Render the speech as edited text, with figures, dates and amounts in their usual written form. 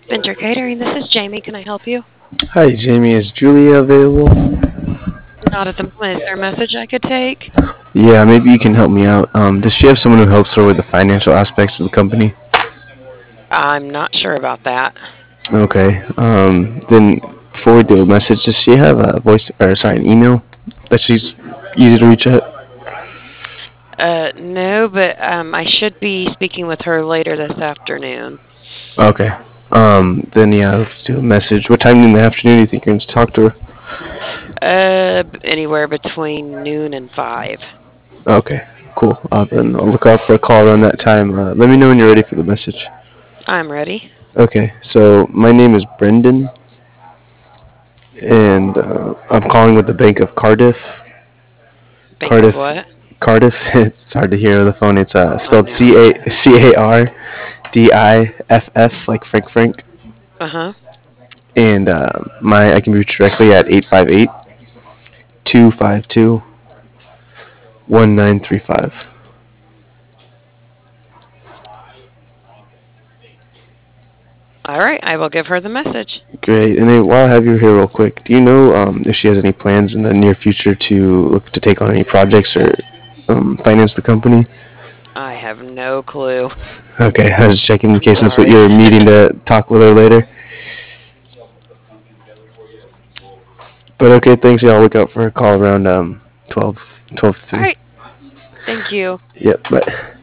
Venture Catering, this is Jamie. Can I help you? Hi, Jamie. Is Julia available? Not at the moment. Is there a message I could take? Yeah, maybe you can help me out. Does she have someone who helps her with the financial aspects of the company? I'm not sure about that. Okay. Then forward the message. Does she have a voice or sorry, an email that she's easy to reach at? No, but I should be speaking with her later this afternoon. Okay. Then yeah, let's do a message. What time in the afternoon do you think you're going to talk to her? Anywhere between noon and 5. Okay. Cool. Then I'll look out for a call around that time. Let me know when you're ready for the message. I'm ready. Okay. So my name is Brendan, and I'm calling with the Bank of Cardiff. Bank of Cardiff, what? Cardiff. It's hard to hear over the phone. It's I spelled know. Cardiff, like Frank. Uh-huh. And my I can reach directly at 858-252-1935. All right, I will give her the message. Great. And then while I have you here, real quick, do you know if she has any plans in the near future to look to take on any projects or finance the company? I have no clue. Okay, I was just checking in I'm case that's what sorry. you're meeting to talk with her later. But okay, thanks. Yeah, I'll look out for a call around 12 to All 3. right. Thank you. Yep, bye.